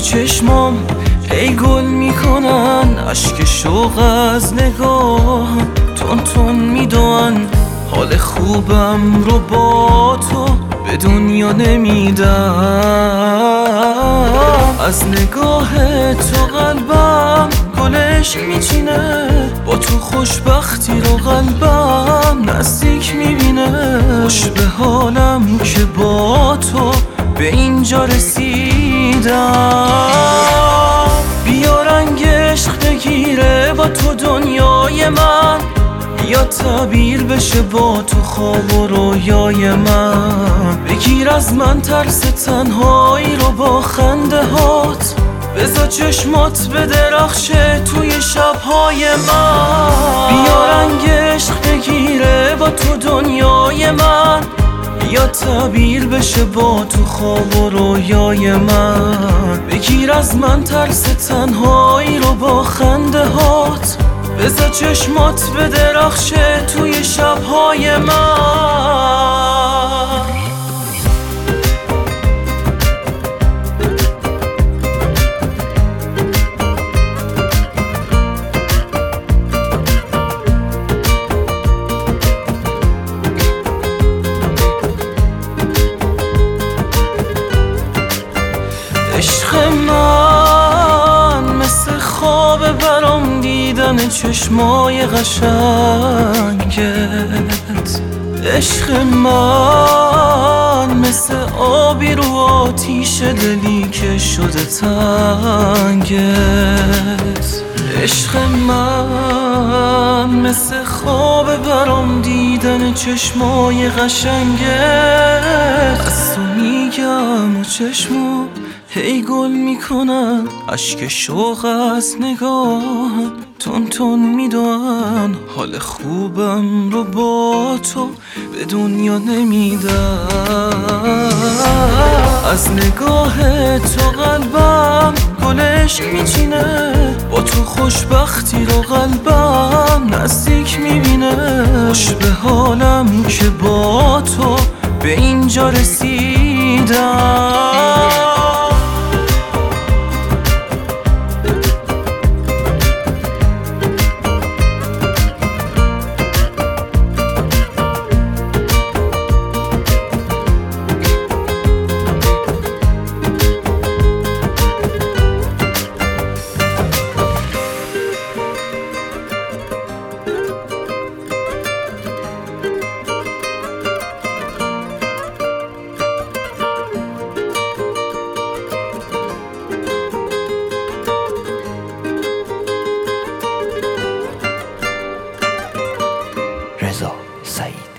چشمام ای گل میکنن، اشک شوق از نگاه تون میدوان. حال خوبم رو با تو به دنیا نمیدم. از نگاه تو قلبم گل عشق میچینه، با تو خوشبختی رو قلبم نزدیک میبینه. خوش به حالم که با تو به اینجا رسیدم. بیا رنگ عشق بگیره با تو دنیای من، یا تعبیر بشه با تو خواب و رویای من. بگیر از من ترس تنهایی رو با خنده هات، بذار چشمات بدرخشه توی شبهای من. بیا رنگ عشق بگیره با تو دنیای من، یا تعبیر بشه با تو خواب و رویای من. بگیر از من ترس تنهایی رو با خنده هات، بذار چشمات بدرخشه توی شبهای من. عشق من مثل خواب برام دیدن چشمای قشنگت. عشق من مثل آبی رو آتیش دلی که شده تنگت. عشق من مثل خواب برام دیدن چشمای قشنگت. از تو میگم و چشمو هی گل میکنن، اشک شوق از نگاه تون میدوان. حال خوبم رو با تو به دنیا نمیدم. از نگاه تو قلبم گل عشق میچینه، با تو خوشبختی رو قلبم نزدیک میبینه. خوش به حالم که با تو به اینجا رسیدم. رضا سعید.